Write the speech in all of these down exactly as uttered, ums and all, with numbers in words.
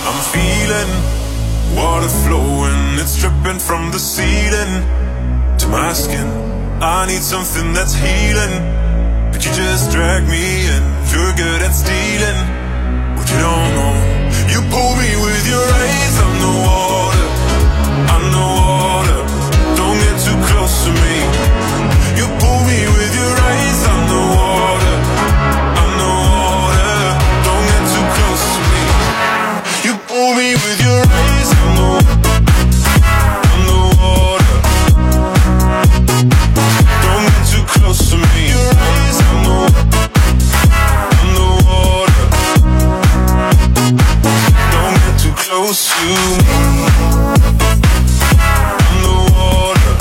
I'm feeling water flowing, it's dripping from the ceiling to my skin. I need something that's healing, but you just drag me in. You're good at stealing what you don't know. You pull me with your eyes. I'm the water, I'm the water. Don't get too close to me. You pull me with your eyes. I'm the water, I'm the water. Don't get too close to me. You pull me with your eyes. I'm the, I'm the water. Don't get too close to me. Your eyes. I'm the, I'm the water. Don't get too close to me. I'm the water.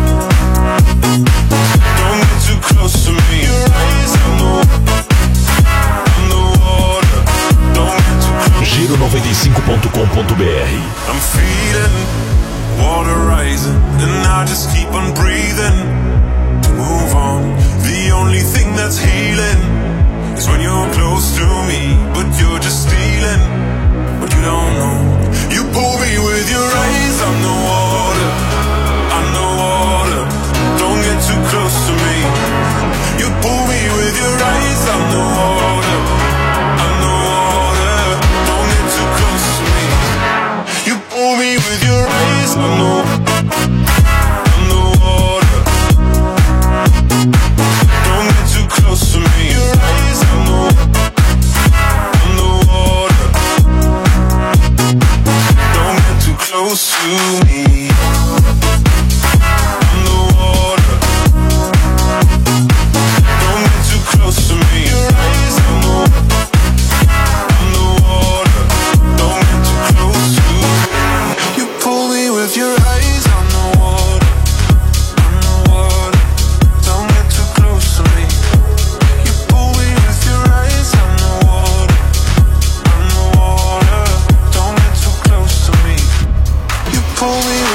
Don't get too close to me. Your eyes. I'm the, I'm the water. Don't get too close. Giro noventa e cinco ponto com ponto b r. I'm feeling water rising, and I just keep on breathing to move on. The only thing that's healing is when you're close to me, but you're just stealing what you don't know. You pull me with your eyes. I'm the water, I'm the water. Don't get too close to me. You pull me with your eyes. I'm the water, I'm the water. Don't get too close to me. You pull me with your eyes. I'm the, I'm the water. Don't get too close to me. Your eyes. I'm the, I'm the water. Don't get too close to me. I'm the water. Don't get too close to me. Your eyes. I'm the, I'm the water. Don't get too close to me. You pull me with your eyes. I'm the water, I'm the water. Don't get too close to me. You pull me with your eyes. I'm the water, I'm the water. Don't get too close to me. You pull me